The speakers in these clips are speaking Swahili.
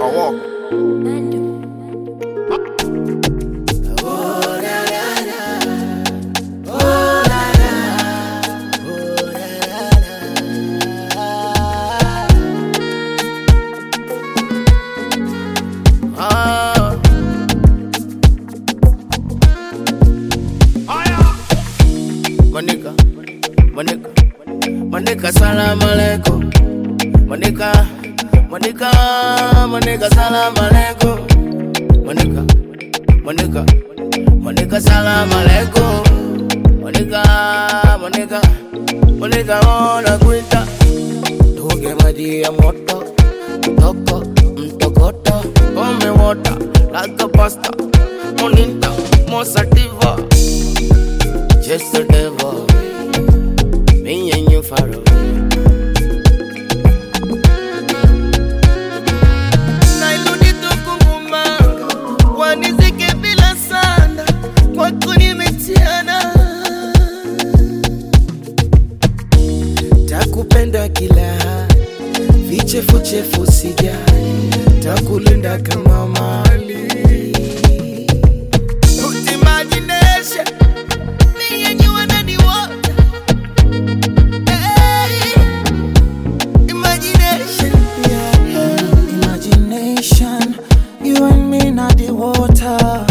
Monica, salam alaikum. Monica, salam alaikum. Monica, salam alaikum. Monica, ona kuita. Tuge maji ya moto, mtokoto, pome water, like a pasta, moninta, mosativa, just a devil. Me and you far away. Nailudi tukumumanga, wanizike bila sana, kwako nimetiana. Takupenda kila vichefu sijali, takulinda kama mali. Put imagination, me and you and anyone. Imagination, you and me not the water.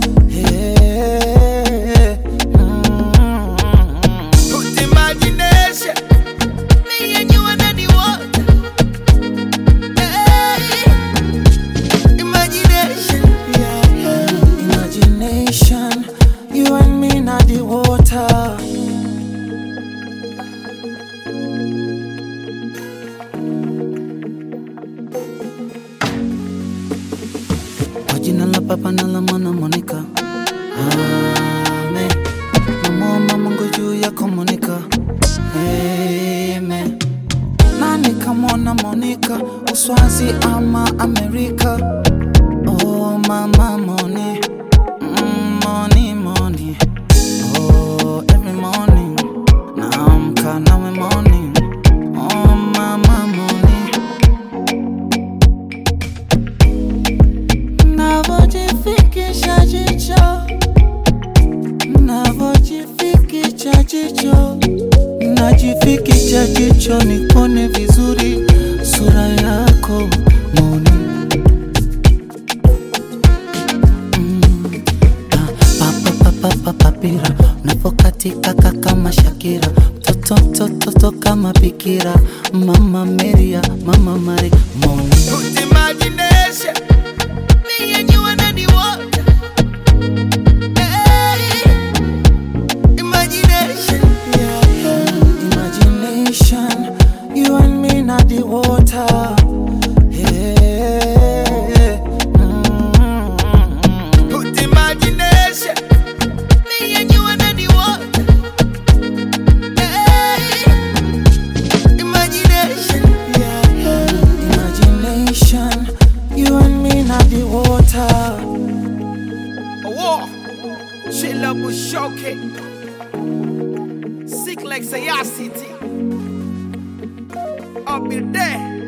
Yeah. Put imagination, me and you and the water. Imagination, Imagination, you and me not the water. Jina la Baba na la Mwana Monica. Amen. Namuomba Mungu juu yako Monica. Amen. Nani kamwona Monica, Uswazi ama Amerika? Oh mama Moni, Moni. Oh every morning, naamka nawe morning. Oh mama Moni. Najifikicha jicho nikone vizuri sura yako Moni. Papira unapokatika kama Shakira, toto kama Bikira, Mama Maria, Mama Mary Moni. put imagination, me and you and anyone. Imagination, Imagination, you and me not the water. Yeah. put imagination, me and you and anyone. Imagination, Imagination, you and me not the water. chill up with Shoki. Sick like Sayasiti. I'll be there.